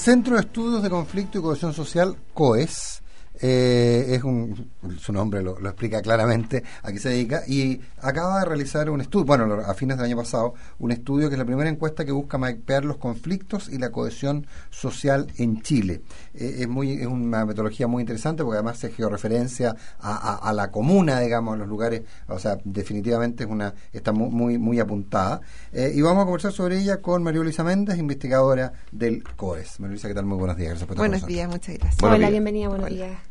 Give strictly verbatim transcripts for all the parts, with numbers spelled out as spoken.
Centro de Estudios de Conflicto y Cohesión Social, COES. Eh, es un, su nombre lo, lo explica claramente a qué se dedica, y acaba de realizar un estudio, bueno, a fines del año pasado, un estudio que es la primera encuesta que busca mapear los conflictos y la cohesión social en Chile. Eh, es muy es una metodología muy interesante porque además se georreferencia a, a, a la comuna, digamos, a los lugares, o sea, definitivamente es una está muy muy, muy apuntada. Eh, y vamos a conversar sobre ella con María Luisa Méndez, investigadora del COES. María Luisa, ¿qué tal? Muy buenos días. Gracias por estar con nosotros. Buenos días, muchas gracias. Buenos Hola, días. bienvenida, buenos Hola. días.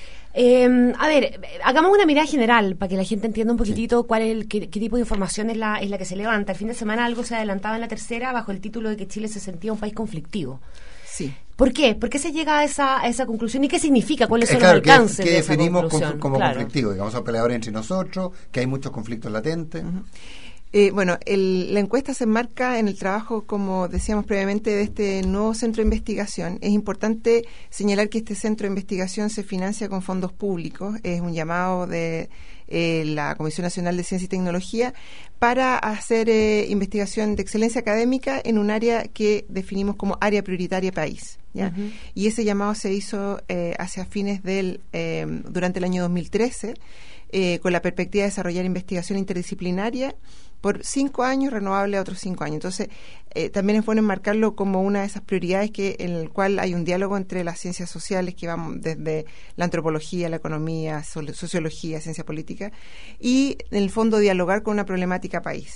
Eh, a ver, hagamos una mirada general para que la gente entienda un poquitito sí. cuál es el, qué, qué tipo de información es la, es la que se levanta. El fin de semana algo se adelantaba en La Tercera bajo el título de que Chile se sentía un país conflictivo. Sí. ¿Por qué? ¿Por qué se llega a esa, a esa conclusión? ¿Y qué significa? ¿Cuáles son eh, claro, los alcances ¿qué, qué de esa definimos conclusión? Como, como claro. conflictivo? Digamos, a peleadores entre nosotros, que hay muchos conflictos latentes. Uh-huh. Eh, bueno, el, la encuesta se enmarca en el trabajo, como decíamos previamente, de este nuevo centro de investigación. Es importante señalar que este centro de investigación se financia con fondos públicos. Es un llamado de eh, la Comisión Nacional de Ciencia y Tecnología para hacer eh, investigación de excelencia académica en un área que definimos como área prioritaria país. ¿Ya? Uh-huh. Y ese llamado se hizo eh, hacia fines del eh, durante el año dos mil trece, eh, con la perspectiva de desarrollar investigación interdisciplinaria por cinco años, renovable a otros cinco años. Entonces, eh, también es bueno enmarcarlo como una de esas prioridades que en el cual hay un diálogo entre las ciencias sociales que van desde la antropología, la economía, sociología, ciencia política, y en el fondo dialogar con una problemática país.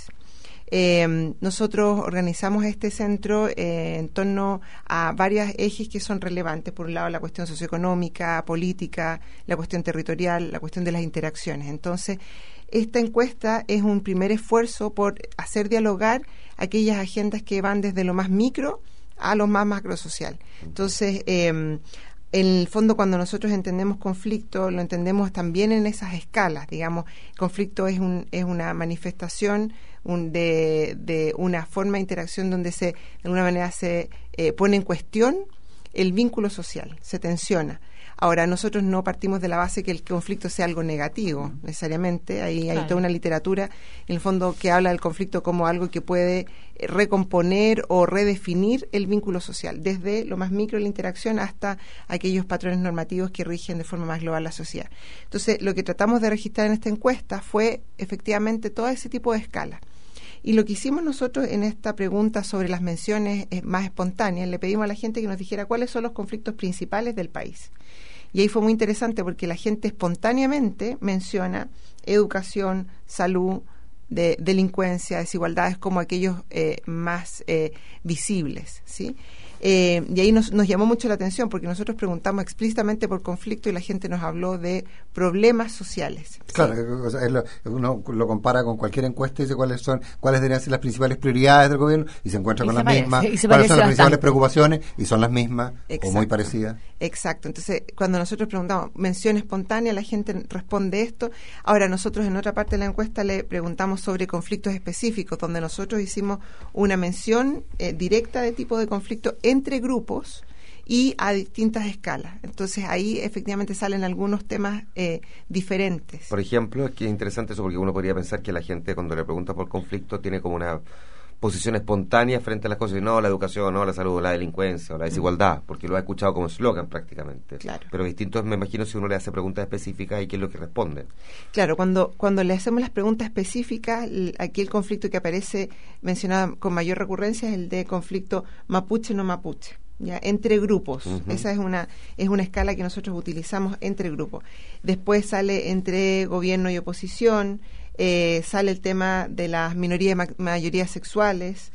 Eh, nosotros organizamos este centro eh, en torno a varios ejes que son relevantes. Por un lado, la cuestión socioeconómica, política, la cuestión territorial, la cuestión de las interacciones. Entonces, esta encuesta es un primer esfuerzo por hacer dialogar aquellas agendas que van desde lo más micro a lo más macrosocial. Entonces, eh, en el fondo, cuando nosotros entendemos conflicto, lo entendemos también en esas escalas. Digamos, conflicto es, un, es una manifestación un, de, de una forma de interacción donde se, de alguna manera se eh, pone en cuestión el vínculo social, se tensiona. Ahora, nosotros no partimos de la base que el conflicto sea algo negativo, necesariamente. Ahí claro. Hay toda una literatura, en el fondo, que habla del conflicto como algo que puede recomponer o redefinir el vínculo social, desde lo más micro de la interacción hasta aquellos patrones normativos que rigen de forma más global la sociedad. Entonces, lo que tratamos de registrar en esta encuesta fue, efectivamente, todo ese tipo de escala. Y lo que hicimos nosotros en esta pregunta sobre las menciones eh, más espontáneas, le pedimos a la gente que nos dijera cuáles son los conflictos principales del país. Y ahí fue muy interesante porque la gente espontáneamente menciona educación, salud, de, delincuencia, desigualdades como aquellos eh, más eh, visibles, ¿sí? Eh, y ahí nos, nos llamó mucho la atención porque nosotros preguntamos explícitamente por conflicto y la gente nos habló de problemas sociales. Claro, ¿sí? O sea, es lo, uno lo compara con cualquier encuesta y dice cuáles son, cuáles deberían ser las principales prioridades del gobierno y se encuentra y con se las parece, mismas, cuáles son las bastante. principales preocupaciones y son las mismas. Exacto. O muy parecidas. Exacto, entonces cuando nosotros preguntamos mención espontánea, la gente responde esto. Ahora nosotros en otra parte de la encuesta le preguntamos sobre conflictos específicos, donde nosotros hicimos una mención eh, directa de tipo de conflicto entre grupos y a distintas escalas. Entonces ahí efectivamente salen algunos temas eh, diferentes. Por ejemplo, es que es interesante eso porque uno podría pensar que la gente cuando le pregunta por conflicto tiene como una posición espontánea frente a las cosas, y no la educación, no la salud, la delincuencia o la desigualdad, porque lo ha escuchado como eslogan prácticamente. Claro. Pero distinto es, me imagino, si uno le hace preguntas específicas y qué es lo que responde. Claro, cuando cuando le hacemos las preguntas específicas, aquí el conflicto que aparece mencionado con mayor recurrencia es el de conflicto mapuche no mapuche. Ya, entre grupos. Uh-huh. Esa es una es una escala que nosotros utilizamos entre grupos. Después sale entre gobierno y oposición, eh, sale el tema de las minorías y ma- mayorías sexuales.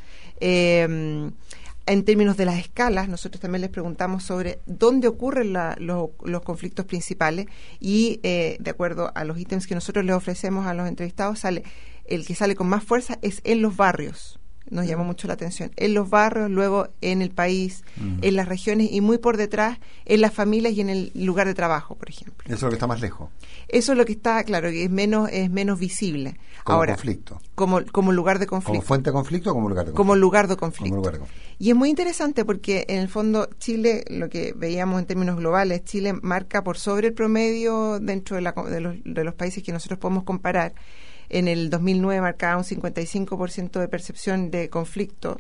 Eh, en términos de las escalas, nosotros también les preguntamos sobre dónde ocurren la, lo, los conflictos principales y eh, de acuerdo a los ítems que nosotros les ofrecemos a los entrevistados, sale el que sale con más fuerza es en los barrios. Nos llamó mucho la atención. En los barrios, luego en el país, uh-huh. en las regiones y muy por detrás en las familias y en el lugar de trabajo, por ejemplo. Eso es lo que está más lejos. Eso es lo que está, claro, que es menos es menos visible. Como Ahora, conflicto. Como, como lugar de conflicto. ¿Como fuente de conflicto o como lugar de conflicto? Como lugar de conflicto. Como lugar de conflicto. Y es muy interesante porque en el fondo Chile, lo que veíamos en términos globales, Chile marca por sobre el promedio dentro de, la, de, los, de los países que nosotros podemos comparar. En el dos mil nueve marcaba un cincuenta y cinco por ciento de percepción de conflicto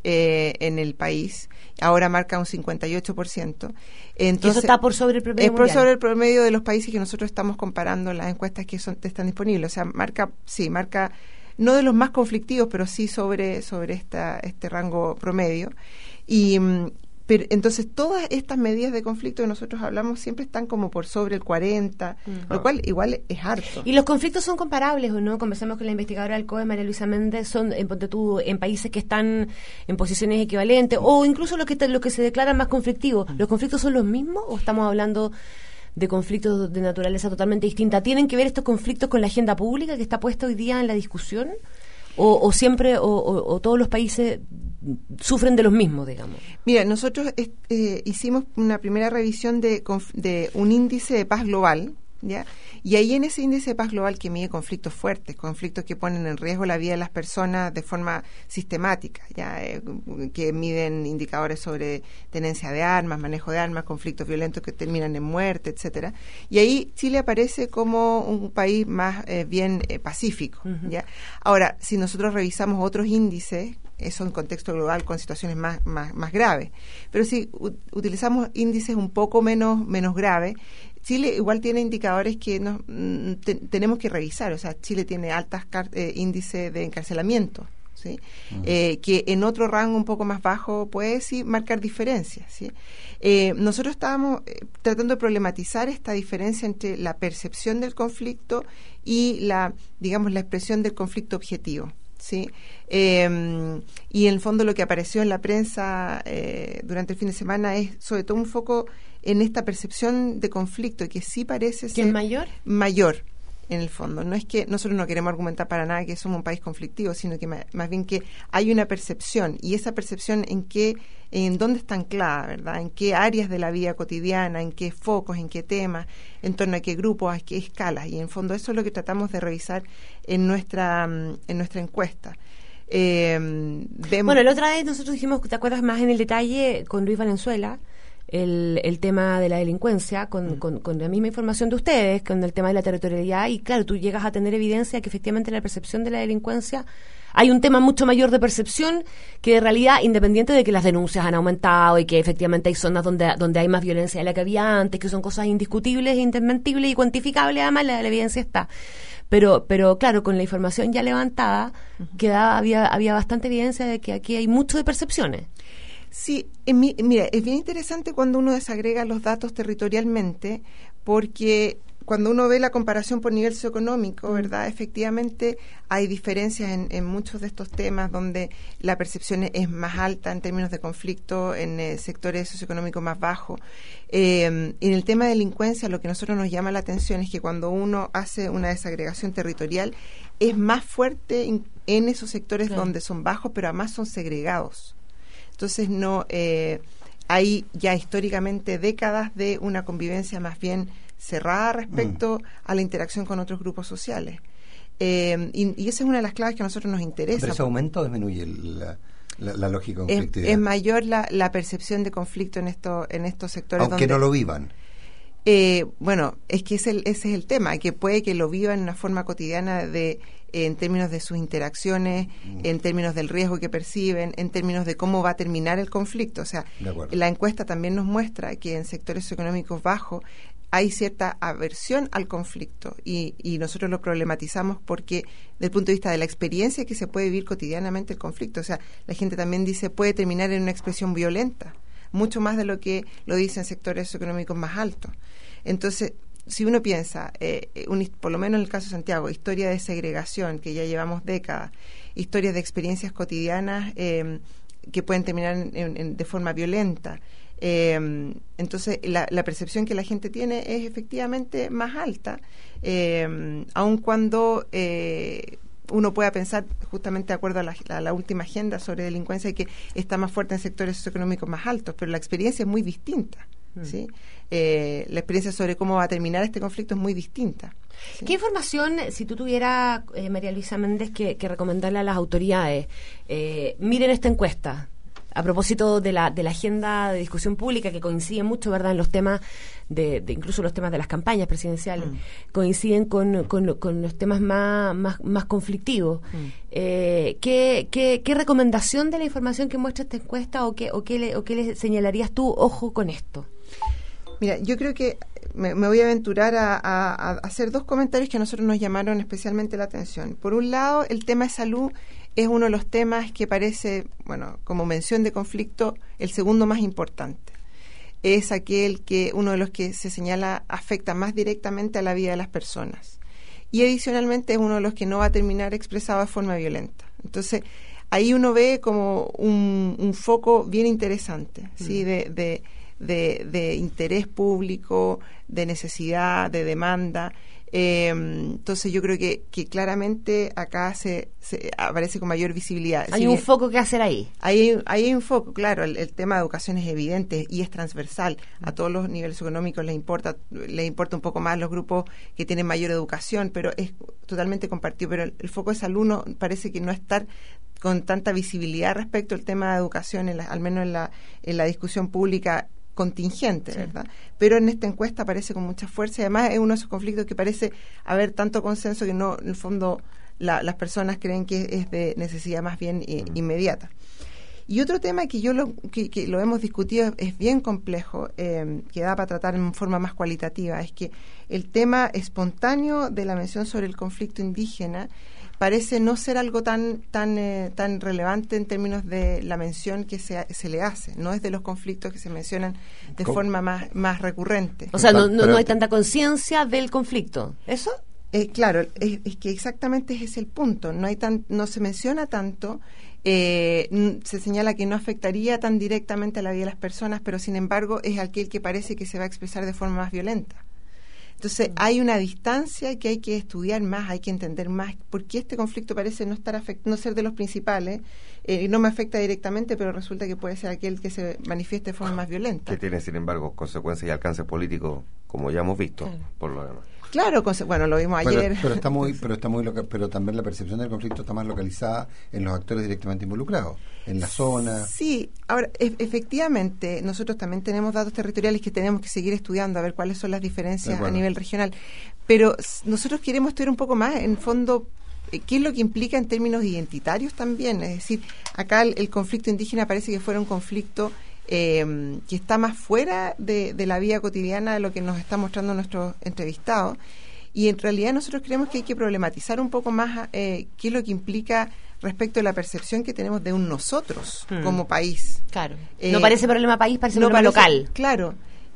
eh, en el país. Ahora marca un cincuenta y ocho por ciento. Entonces, eso está por sobre el promedio es por mundial. sobre el promedio de los países que nosotros estamos comparando las encuestas que son, están disponibles. O sea, marca, sí, marca no de los más conflictivos, pero sí sobre, sobre esta, este rango promedio. Y pero entonces todas estas medidas de conflicto que nosotros hablamos siempre están como por sobre el cuarenta, mm. lo cual igual es harto. ¿Y los conflictos son comparables o no? Conversamos con la investigadora del C O E, María Luisa Méndez, son en, ponte tú, en países que están en posiciones equivalentes o incluso los que, te, los que se declaran más conflictivos. ¿Los conflictos son los mismos o estamos hablando de conflictos de naturaleza totalmente distinta? ¿Tienen que ver estos conflictos con la agenda pública que está puesta hoy día en la discusión? ¿O, o siempre, o, o, o todos los países sufren de los mismos, digamos? Mira, nosotros eh, hicimos una primera revisión de, de un índice de paz global, ¿ya? Y ahí en ese índice de paz global que mide conflictos fuertes, conflictos que ponen en riesgo la vida de las personas de forma sistemática, ¿ya? Eh, que miden indicadores sobre tenencia de armas, manejo de armas, conflictos violentos que terminan en muerte, etcétera. Y ahí Chile aparece como un país más eh, bien eh, pacífico, uh-huh. ¿ya? Ahora, si nosotros revisamos otros índices, eso en contexto global con situaciones más, más, más graves, pero si u- utilizamos índices un poco menos, menos graves, Chile igual tiene indicadores que nos, te, tenemos que revisar. O sea, Chile tiene altas car- eh, índices de encarcelamiento, ¿sí? Uh-huh. Eh, que en otro rango un poco más bajo puede sí marcar diferencias, ¿sí? Eh, nosotros estábamos eh, tratando de problematizar esta diferencia entre la percepción del conflicto y la, digamos, la expresión del conflicto objetivo. Sí, eh, y en el fondo lo que apareció en la prensa eh, durante el fin de semana es sobre todo un foco en esta percepción de conflicto que sí parece ser... ¿Que es mayor? Mayor, en el fondo. No es que nosotros no queremos argumentar para nada que somos un país conflictivo, sino que ma- más bien que hay una percepción, y esa percepción en qué, en dónde está anclada, ¿verdad? En qué áreas de la vida cotidiana, en qué focos, en qué temas, en torno a qué grupos, a qué escalas, y en fondo eso es lo que tratamos de revisar en nuestra, en nuestra encuesta. Eh, vemos bueno, la otra vez nosotros dijimos, ¿te acuerdas más en el detalle con Luis Valenzuela? El, el tema de la delincuencia, con, mm. con, con la misma información de ustedes, con el tema de la territorialidad, y claro, tú llegas a tener evidencia que efectivamente la percepción de la delincuencia, hay un tema mucho mayor de percepción que de realidad, independiente de que las denuncias han aumentado y que efectivamente hay zonas donde, donde hay más violencia de la que había antes, que son cosas indiscutibles, indesmentibles y cuantificables, además la, la evidencia está. Pero, pero claro, con la información ya levantada, uh-huh. quedaba, había, había bastante evidencia de que aquí hay mucho de percepciones. Sí, en mi, mira, es bien interesante cuando uno desagrega los datos territorialmente, porque cuando uno ve la comparación por nivel socioeconómico, ¿verdad? Efectivamente hay diferencias en, en muchos de estos temas donde la percepción es más alta en términos de conflicto en eh, sectores socioeconómicos más bajos. Eh, en el tema de delincuencia, lo que a nosotros nos llama la atención es que cuando uno hace una desagregación territorial, es más fuerte en, en esos sectores claro. donde son bajos, pero además son segregados. Entonces, no eh, hay ya históricamente décadas de una convivencia más bien cerrada respecto mm. a la interacción con otros grupos sociales. Eh, y, y esa es una de las claves que a nosotros nos interesa. ¿Pero ese aumenta o disminuye la, la, la lógica de es, conflictividad? es mayor la, la percepción de conflicto en, esto, en estos sectores. Aunque donde, no lo vivan. Eh, bueno, es que ese, ese es el tema, que puede que lo vivan en una forma cotidiana de en términos de sus interacciones, mm. en términos del riesgo que perciben, en términos de cómo va a terminar el conflicto. O sea, la encuesta también nos muestra que en sectores socioeconómicos bajos hay cierta aversión al conflicto y, y nosotros lo problematizamos porque desde el punto de vista de la experiencia que se puede vivir cotidianamente el conflicto. O sea, la gente también dice puede terminar en una expresión violenta, mucho más de lo que lo dicen sectores socioeconómicos más altos. Entonces, si uno piensa, eh, un, por lo menos en el caso de Santiago, historia de segregación, que ya llevamos décadas, historias de experiencias cotidianas eh, que pueden terminar en, en, de forma violenta, eh, entonces la, la percepción que la gente tiene es efectivamente más alta, eh, aun cuando eh, uno pueda pensar, justamente de acuerdo a la, a la última agenda sobre delincuencia, que está más fuerte en sectores socioeconómicos más altos, pero la experiencia es muy distinta. ¿Sí? Eh, la experiencia sobre cómo va a terminar este conflicto es muy distinta. ¿Sí? ¿Qué información, si tú tuvieras, eh, María Luisa Méndez, que, que recomendarle a las autoridades? Eh, miren esta encuesta. a propósito de la de la agenda de discusión pública que coincide mucho, ¿verdad?, en los temas de, de incluso los temas de las campañas presidenciales, mm. coinciden con, con, con los temas más más, más conflictivos. Mm. Eh, ¿qué, qué, ¿Qué recomendación de la información que muestra esta encuesta o qué, o qué, le, o qué le señalarías tú, ojo con esto? Mira, yo creo que me, me voy a aventurar a, a, a hacer dos comentarios que a nosotros nos llamaron especialmente la atención. Por un lado, el tema de salud es uno de los temas que parece, bueno, como mención de conflicto, el segundo más importante. Es aquel que, uno de los que se señala afecta más directamente a la vida de las personas. Y adicionalmente es uno de los que no va a terminar expresado de forma violenta. Entonces, ahí uno ve como un, un foco bien interesante, ¿sí? De, de, de, de interés público, de necesidad, de demanda. Eh, entonces yo creo que, que claramente acá se, se aparece con mayor visibilidad. Hay si un bien, foco que hacer ahí. Ahí, ahí hay un foco, claro. El, el tema de educación es evidente y es transversal. A todos los niveles económicos les importa, les importa un poco más los grupos que tienen mayor educación, pero es totalmente compartido. Pero el, el foco de salud no, parece que no estar con tanta visibilidad respecto al tema de educación, en la, al menos en la, en la discusión pública contingente, ¿verdad? Sí. Pero en esta encuesta aparece con mucha fuerza y además es uno de esos conflictos que parece haber tanto consenso que no, en el fondo, la, las personas creen que es de necesidad más bien eh, uh-huh. inmediata. Y otro tema que yo lo, que, que lo hemos discutido es bien complejo, eh, que da para tratar en forma más cualitativa, es que el tema espontáneo de la mención sobre el conflicto indígena parece no ser algo tan tan eh, tan relevante en términos de la mención que se, se le hace, no es de los conflictos que se mencionan de ¿Cómo? forma más, más recurrente. O sea, no, no, no hay tanta conciencia del conflicto, ¿eso? Eh, claro, es, es que exactamente ese es el punto, no hay tan, no se menciona tanto, eh, n- se señala que no afectaría tan directamente a la vida de las personas, pero sin embargo es aquel que parece que se va a expresar de forma más violenta. Entonces, mm. hay una distancia que hay que estudiar más, hay que entender más, porque este conflicto parece no estar afect- no ser de los principales, eh, no me afecta directamente, pero resulta que puede ser aquel que se manifieste de forma más violenta. Que tiene, sin embargo, consecuencias y alcances políticos, como ya hemos visto, claro. por lo demás. Claro, bueno, lo vimos pero, ayer. Pero está muy, pero está muy loca, pero también la percepción del conflicto está más localizada en los actores directamente involucrados, en la zona. Sí, ahora e- efectivamente nosotros también tenemos datos territoriales que tenemos que seguir estudiando a ver cuáles son las diferencias bueno. a nivel regional, pero s- nosotros queremos estudiar un poco más en fondo eh, qué es lo que implica en términos identitarios también, es decir, acá el, el conflicto indígena parece que fuera un conflicto Eh, que está más fuera de, de la vida cotidiana de lo que nos está mostrando nuestros entrevistados, y en realidad nosotros creemos que hay que problematizar un poco más eh, qué es lo que implica respecto a la percepción que tenemos de un nosotros hmm. como país. Claro. Eh, no parece problema país, parece no problema parece, local. Claro.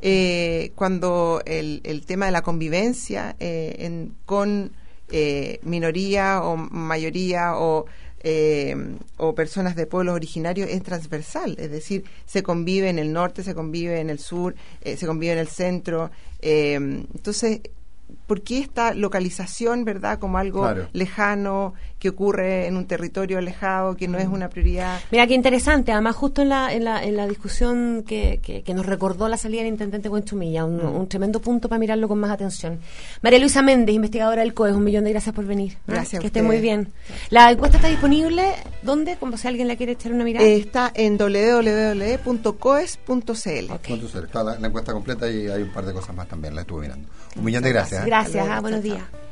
Eh, cuando el, el tema de la convivencia eh, en, con eh, minoría o mayoría o Eh, o personas de pueblos originarios es transversal, es decir, se convive en el norte, se convive en el sur, eh, se convive en el centro. Eh, entonces, ¿por qué esta localización, verdad, como algo claro. lejano, que ocurre en un territorio alejado, que no es una prioridad? Mira, qué interesante, además justo en la en la, en la discusión que, que, que nos recordó la salida del intendente Huenchumilla, un, mm. un tremendo punto para mirarlo con más atención. María Luisa Méndez, investigadora del C O E, un millón de gracias por venir. Gracias. Que esté muy bien. La encuesta está disponible, ¿dónde? Como si alguien la quiere echar una mirada. Eh, está en doble u doble u doble u punto coes punto c l. Okay. Está la, la encuesta completa y hay un par de cosas más también, la estuve mirando. Un millón de gracias. Gracias, gracias. Ah, buenos días.